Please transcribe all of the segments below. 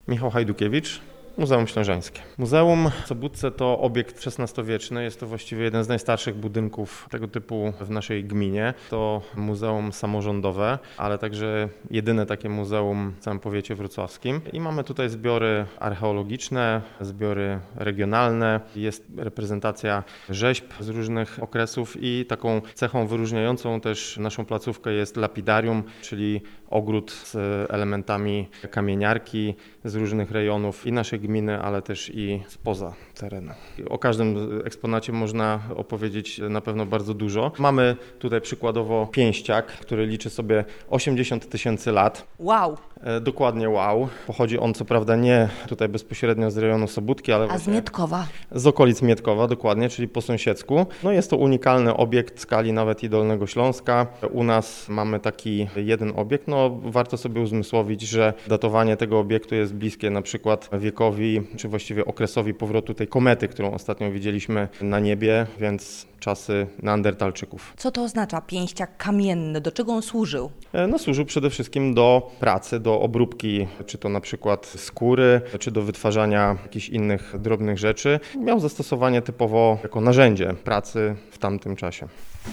Michał Hajdukiewicz, Muzeum Ślężańskie. Muzeum w Sobótce to obiekt XVI-wieczny, jest to właściwie jeden z najstarszych budynków tego typu w naszej gminie. To muzeum samorządowe, ale także jedyne takie muzeum w całym powiecie wrocławskim. I mamy tutaj zbiory archeologiczne, zbiory regionalne, jest reprezentacja rzeźb z różnych okresów i taką cechą wyróżniającą też naszą placówkę jest lapidarium, czyli ogród z elementami kamieniarki z różnych rejonów i naszej gminy, ale też i spoza terenu. O każdym eksponacie można opowiedzieć na pewno bardzo dużo. Mamy tutaj przykładowo pięściak, który liczy sobie 80 000 lat. Wow! Dokładnie wow. Pochodzi on co prawda nie tutaj bezpośrednio z rejonu Sobótki, ale z Mietkowa. Z okolic Mietkowa, dokładnie, czyli po sąsiedzku. No jest to unikalny obiekt w skali nawet i Dolnego Śląska. U nas mamy taki jeden obiekt. No warto sobie uzmysłowić, że datowanie tego obiektu jest bliskie na przykład wiekowi, czy właściwie okresowi powrotu tej komety, którą ostatnio widzieliśmy na niebie, więc czasy neandertalczyków. Co to oznacza pięściak kamienny? Do czego on służył? No służył przede wszystkim do pracy, do obróbki, czy to na przykład skóry, czy do wytwarzania jakichś innych drobnych rzeczy. Miał zastosowanie typowo jako narzędzie pracy w tamtym czasie.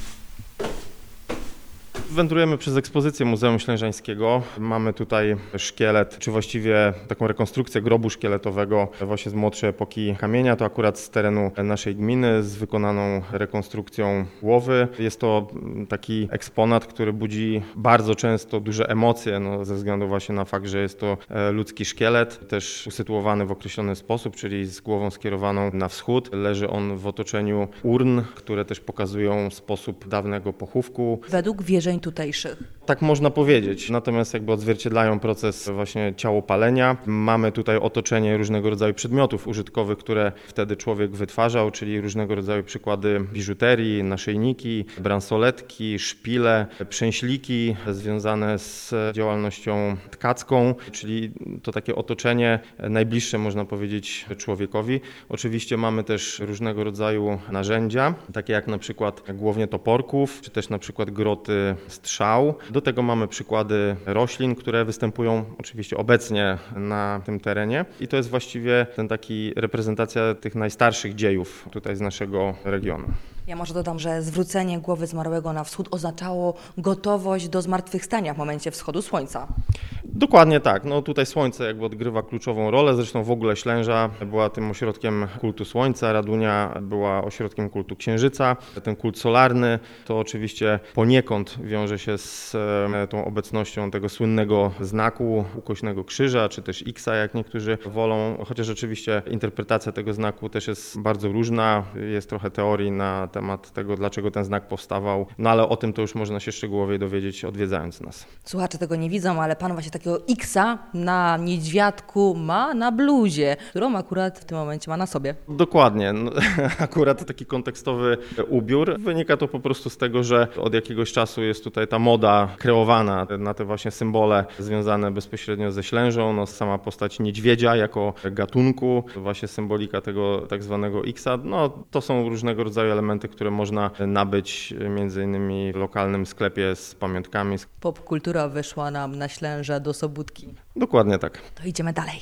Wędrujemy przez ekspozycję Muzeum Ślężańskiego. Mamy tutaj szkielet, czy właściwie taką rekonstrukcję grobu szkieletowego właśnie z młodszej epoki kamienia. To akurat z terenu naszej gminy z wykonaną rekonstrukcją głowy. Jest to taki eksponat, który budzi bardzo często duże emocje, ze względu właśnie na fakt, że jest to ludzki szkielet, też usytuowany w określony sposób, czyli z głową skierowaną na wschód. Leży on w otoczeniu urn, które też pokazują sposób dawnego pochówku. Według wierzeń tutejszych. Tak można powiedzieć, natomiast jakby odzwierciedlają proces właśnie ciałopalenia. Mamy tutaj otoczenie różnego rodzaju przedmiotów użytkowych, które wtedy człowiek wytwarzał, czyli różnego rodzaju przykłady biżuterii, naszyjniki, bransoletki, szpile, przęśliki związane z działalnością tkacką, czyli to takie otoczenie najbliższe, można powiedzieć, człowiekowi. Oczywiście mamy też różnego rodzaju narzędzia, takie jak na przykład głownie toporków, czy też na przykład groty strzał. Do tego mamy przykłady roślin, które występują oczywiście obecnie na tym terenie i to jest właściwie reprezentacja tych najstarszych dziejów tutaj z naszego regionu. Ja może dodam, że zwrócenie głowy zmarłego na wschód oznaczało gotowość do zmartwychwstania w momencie wschodu słońca. Dokładnie tak. Tutaj słońce jakby odgrywa kluczową rolę. Zresztą w ogóle Ślęża była tym ośrodkiem kultu słońca, Radunia była ośrodkiem kultu księżyca. Ten kult solarny to oczywiście poniekąd wiąże się z tą obecnością tego słynnego znaku ukośnego krzyża, czy też X, jak niektórzy wolą. Chociaż oczywiście interpretacja tego znaku też jest bardzo różna. Jest trochę teorii na temat tego, dlaczego ten znak powstawał. Ale o tym to już można się szczegółowiej dowiedzieć, odwiedzając nas. Słuchacze tego nie widzą, ale pan właśnie takiego X-a na niedźwiadku ma na bluzie, którą akurat w tym momencie ma na sobie. Dokładnie. Akurat taki kontekstowy ubiór. Wynika to po prostu z tego, że od jakiegoś czasu jest tutaj ta moda kreowana na te właśnie symbole związane bezpośrednio ze Ślężą. Sama postać niedźwiedzia jako gatunku, właśnie symbolika tego tak zwanego X-a. To są różnego rodzaju elementy, które można nabyć między innymi w lokalnym sklepie z pamiątkami. Popkultura wyszła nam na Ślężę do Sobótki. Dokładnie tak. To idziemy dalej.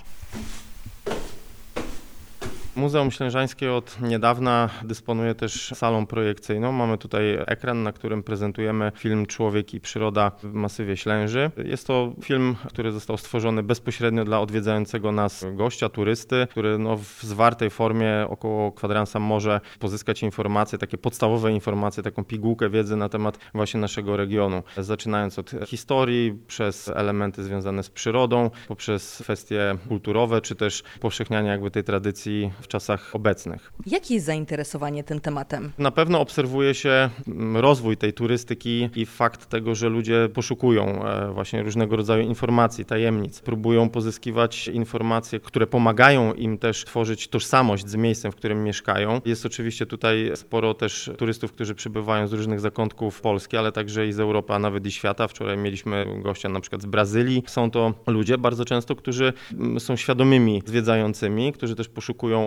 Muzeum Ślężańskie od niedawna dysponuje też salą projekcyjną. Mamy tutaj ekran, na którym prezentujemy film Człowiek i przyroda w masywie Ślęży. Jest to film, który został stworzony bezpośrednio dla odwiedzającego nas gościa, turysty, który w zwartej formie około kwadransa może pozyskać informacje, takie podstawowe informacje, taką pigułkę wiedzy na temat właśnie naszego regionu. Zaczynając od historii, przez elementy związane z przyrodą, poprzez kwestie kulturowe, czy też powszechnianie jakby tej tradycji w czasach obecnych. Jakie jest zainteresowanie tym tematem? Na pewno obserwuje się rozwój tej turystyki i fakt tego, że ludzie poszukują właśnie różnego rodzaju informacji, tajemnic. Próbują pozyskiwać informacje, które pomagają im też tworzyć tożsamość z miejscem, w którym mieszkają. Jest oczywiście tutaj sporo też turystów, którzy przybywają z różnych zakątków Polski, ale także i z Europy, a nawet i świata. Wczoraj mieliśmy gościa na przykład z Brazylii. Są to ludzie bardzo często, którzy są świadomymi zwiedzającymi, którzy też poszukują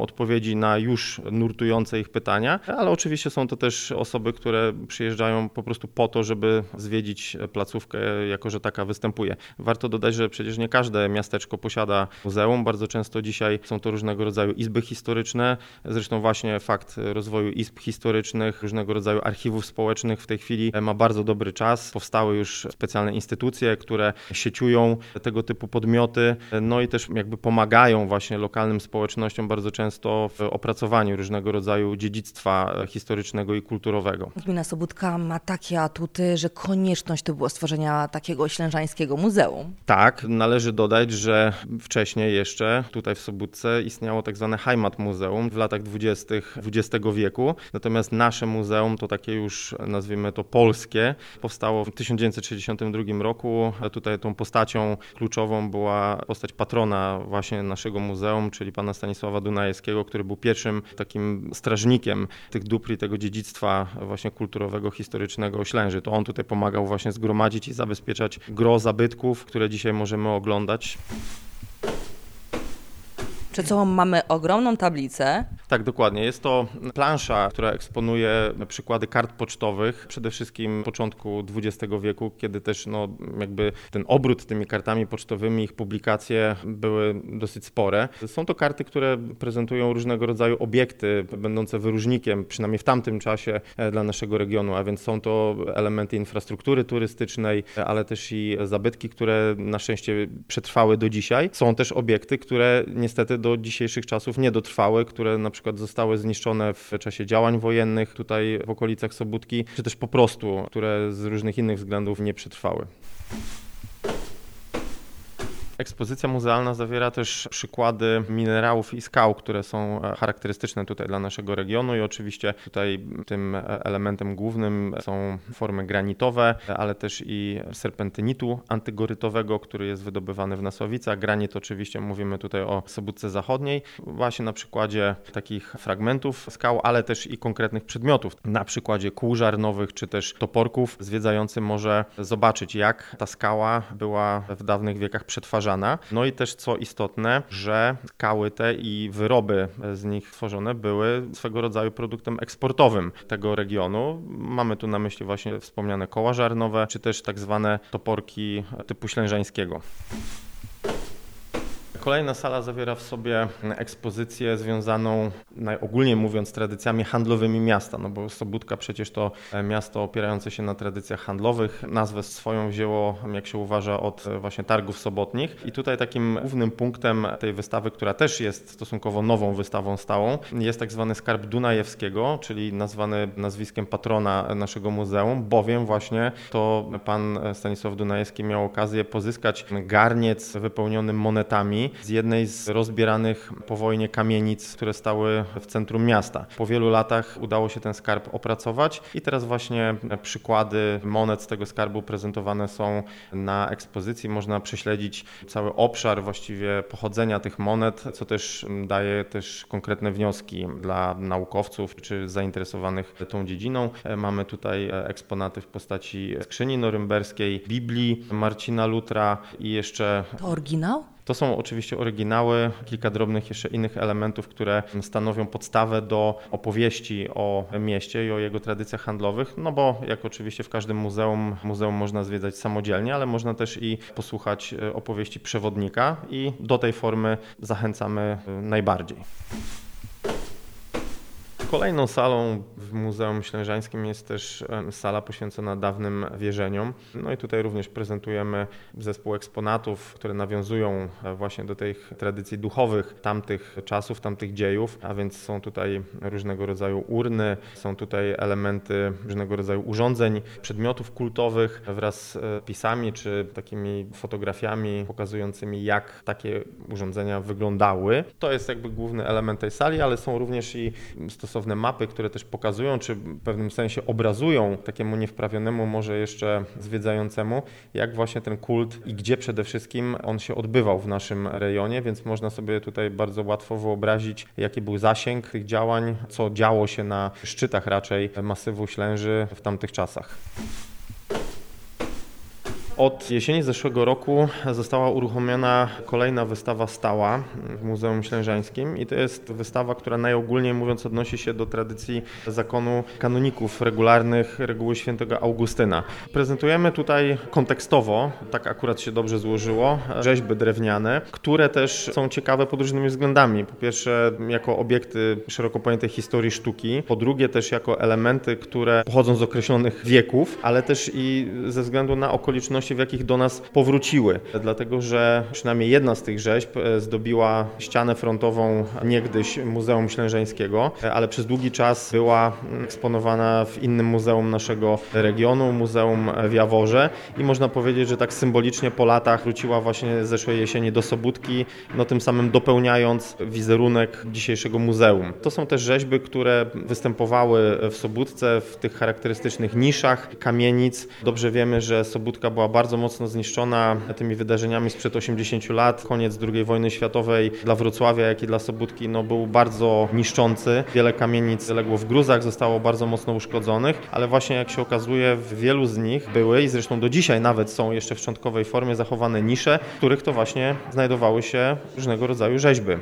odpowiedzi na już nurtujące ich pytania, ale oczywiście są to też osoby, które przyjeżdżają po prostu po to, żeby zwiedzić placówkę, jako że taka występuje. Warto dodać, że przecież nie każde miasteczko posiada muzeum. Bardzo często dzisiaj są to różnego rodzaju izby historyczne. Zresztą właśnie fakt rozwoju izb historycznych, różnego rodzaju archiwów społecznych w tej chwili ma bardzo dobry czas. Powstały już specjalne instytucje, które sieciują tego typu podmioty, no i też jakby pomagają właśnie lokalnym społecznościom bardzo często w opracowaniu różnego rodzaju dziedzictwa historycznego i kulturowego. Gmina Sobótka ma takie atuty, że konieczność to było stworzenia takiego ślężańskiego muzeum. Tak, należy dodać, że wcześniej jeszcze tutaj w Sobótce istniało tak zwane Heimatmuseum w latach 20. XX wieku, natomiast nasze muzeum, to takie już nazwijmy to polskie, powstało w 1962 roku. Tutaj tą postacią kluczową była postać patrona właśnie naszego muzeum, czyli pana Stanisława Dunajewskiego, który był pierwszym takim strażnikiem tych dóbr i tego dziedzictwa właśnie kulturowego, historycznego Ślęży. To on tutaj pomagał właśnie zgromadzić i zabezpieczać gros zabytków, które dzisiaj możemy oglądać. Przed sobą mamy ogromną tablicę. Tak, dokładnie. Jest to plansza, która eksponuje przykłady kart pocztowych, przede wszystkim początku XX wieku, kiedy też jakby ten obrót tymi kartami pocztowymi, ich publikacje były dosyć spore. Są to karty, które prezentują różnego rodzaju obiekty będące wyróżnikiem, przynajmniej w tamtym czasie dla naszego regionu, a więc są to elementy infrastruktury turystycznej, ale też i zabytki, które na szczęście przetrwały do dzisiaj. Są też obiekty, które niestety do dzisiejszych czasów nie dotrwały, które na przykład zostały zniszczone w czasie działań wojennych tutaj w okolicach Sobótki, czy też po prostu, które z różnych innych względów nie przetrwały. Ekspozycja muzealna zawiera też przykłady minerałów i skał, które są charakterystyczne tutaj dla naszego regionu i oczywiście tutaj tym elementem głównym są formy granitowe, ale też i serpentynitu antygorytowego, który jest wydobywany w Nasławicach. Granit oczywiście mówimy tutaj o Sobótce Zachodniej, właśnie na przykładzie takich fragmentów skał, ale też i konkretnych przedmiotów. Na przykładzie kół żarnowych czy też toporków zwiedzający może zobaczyć, jak ta skała była w dawnych wiekach przetwarzana. No i też co istotne, że skały te i wyroby z nich tworzone były swego rodzaju produktem eksportowym tego regionu. Mamy tu na myśli właśnie wspomniane koła żarnowe, czy też tak zwane toporki typu ślężańskiego. Kolejna sala zawiera w sobie ekspozycję związaną, najogólniej mówiąc, tradycjami handlowymi miasta, no bo Sobótka przecież to miasto opierające się na tradycjach handlowych. Nazwę swoją wzięło, jak się uważa, od właśnie targów sobotnich i tutaj takim głównym punktem tej wystawy, która też jest stosunkowo nową wystawą stałą, jest tak zwany skarb Dunajewskiego, czyli nazwany nazwiskiem patrona naszego muzeum, bowiem właśnie to pan Stanisław Dunajewski miał okazję pozyskać garniec wypełniony monetami z jednej z rozbieranych po wojnie kamienic, które stały w centrum miasta. Po wielu latach udało się ten skarb opracować i teraz właśnie przykłady monet z tego skarbu prezentowane są na ekspozycji. Można prześledzić cały obszar właściwie pochodzenia tych monet, co też daje też konkretne wnioski dla naukowców czy zainteresowanych tą dziedziną. Mamy tutaj eksponaty w postaci skrzyni norymberskiej, Biblii Marcina Lutra i jeszcze... To oryginał? To są oczywiście oryginały, kilka drobnych jeszcze innych elementów, które stanowią podstawę do opowieści o mieście i o jego tradycjach handlowych, no bo jak oczywiście w każdym muzeum można zwiedzać samodzielnie, ale można też i posłuchać opowieści przewodnika i do tej formy zachęcamy najbardziej. Kolejną salą w Muzeum Ślężańskim jest też sala poświęcona dawnym wierzeniom. No i tutaj również prezentujemy zespół eksponatów, które nawiązują właśnie do tych tradycji duchowych tamtych czasów, tamtych dziejów, a więc są tutaj różnego rodzaju urny, są tutaj elementy różnego rodzaju urządzeń, przedmiotów kultowych wraz z pisami czy takimi fotografiami pokazującymi, jak takie urządzenia wyglądały. To jest jakby główny element tej sali, ale są również i stosowne mapy, które też pokazują, czy w pewnym sensie obrazują takiemu niewprawionemu może jeszcze zwiedzającemu, jak właśnie ten kult i gdzie przede wszystkim on się odbywał w naszym rejonie, więc można sobie tutaj bardzo łatwo wyobrazić, jaki był zasięg tych działań, co działo się na szczytach raczej masywu Ślęży w tamtych czasach. Od jesieni zeszłego roku została uruchomiona kolejna wystawa stała w Muzeum Ślężańskim i to jest wystawa, która najogólniej mówiąc odnosi się do tradycji zakonu kanoników regularnych reguły świętego Augustyna. Prezentujemy tutaj kontekstowo, tak akurat się dobrze złożyło, rzeźby drewniane, które też są ciekawe pod różnymi względami. Po pierwsze jako obiekty szeroko pojętej historii sztuki, po drugie też jako elementy, które pochodzą z określonych wieków, ale też i ze względu na okoliczności, w jakich do nas powróciły. Dlatego, że przynajmniej jedna z tych rzeźb zdobiła ścianę frontową niegdyś Muzeum Ślężańskiego, ale przez długi czas była eksponowana w innym muzeum naszego regionu, Muzeum w Jaworze i można powiedzieć, że tak symbolicznie po latach wróciła właśnie zeszłej jesieni do Sobótki, no tym samym dopełniając wizerunek dzisiejszego muzeum. To są też rzeźby, które występowały w Sobótce w tych charakterystycznych niszach kamienic. Dobrze wiemy, że Sobótka była bardzo mocno zniszczona tymi wydarzeniami sprzed 80 lat. Koniec II wojny światowej dla Wrocławia, jak i dla Sobótki był bardzo niszczący. Wiele kamienic legło w gruzach, zostało bardzo mocno uszkodzonych, ale właśnie jak się okazuje, w wielu z nich były i zresztą do dzisiaj nawet są jeszcze w szczątkowej formie zachowane nisze, w których to właśnie znajdowały się różnego rodzaju rzeźby.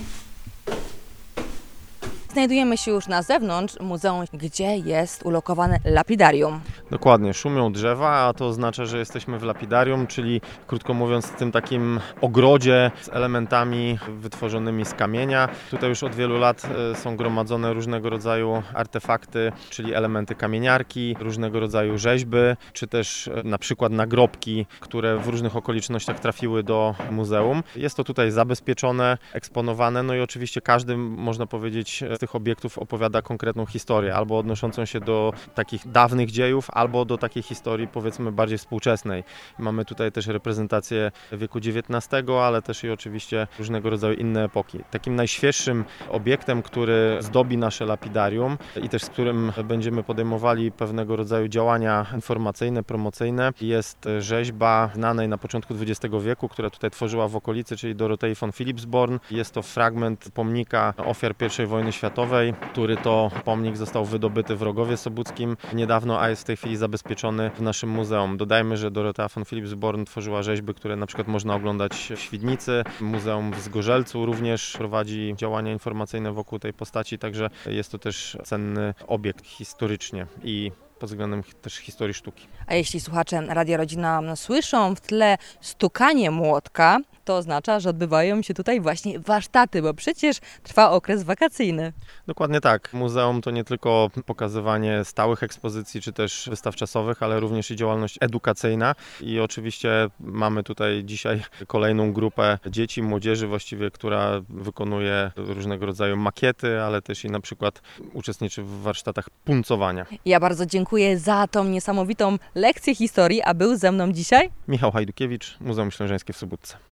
Znajdujemy się już na zewnątrz muzeum, gdzie jest ulokowane lapidarium. Dokładnie, szumią drzewa, a to oznacza, że jesteśmy w lapidarium, czyli krótko mówiąc w tym takim ogrodzie z elementami wytworzonymi z kamienia. Tutaj już od wielu lat są gromadzone różnego rodzaju artefakty, czyli elementy kamieniarki, różnego rodzaju rzeźby, czy też na przykład nagrobki, które w różnych okolicznościach trafiły do muzeum. Jest to tutaj zabezpieczone, eksponowane, no i oczywiście każdy, można powiedzieć, z tych obiektów opowiada konkretną historię, albo odnoszącą się do takich dawnych dziejów, albo do takiej historii powiedzmy bardziej współczesnej. Mamy tutaj też reprezentację wieku XIX, ale też i oczywiście różnego rodzaju inne epoki. Takim najświeższym obiektem, który zdobi nasze lapidarium i też z którym będziemy podejmowali pewnego rodzaju działania informacyjne, promocyjne, jest rzeźba znanej na początku XX wieku, która tutaj tworzyła w okolicy, czyli Dorotei von Philipsborn. Jest to fragment pomnika ofiar I wojny światowej, który to pomnik został wydobyty w Rogowie Sobóckim niedawno, a jest w tej chwili zabezpieczony w naszym muzeum. Dodajmy, że Dorotea von Philipsborn tworzyła rzeźby, które na przykład można oglądać w Świdnicy. Muzeum w Zgorzelcu również prowadzi działania informacyjne wokół tej postaci, także jest to też cenny obiekt historycznie i pod względem też historii sztuki. A jeśli słuchacze Radia Rodzina słyszą w tle stukanie młotka, to oznacza, że odbywają się tutaj właśnie warsztaty, bo przecież trwa okres wakacyjny. Dokładnie tak. Muzeum to nie tylko pokazywanie stałych ekspozycji czy też wystaw czasowych, ale również i działalność edukacyjna i oczywiście mamy tutaj dzisiaj kolejną grupę dzieci, młodzieży właściwie, która wykonuje różnego rodzaju makiety, ale też i na przykład uczestniczy w warsztatach puncowania. Ja bardzo dziękuję za tą niesamowitą lekcję historii, a był ze mną dzisiaj Michał Hajdukiewicz, Muzeum Ślężańskie w Sobótce.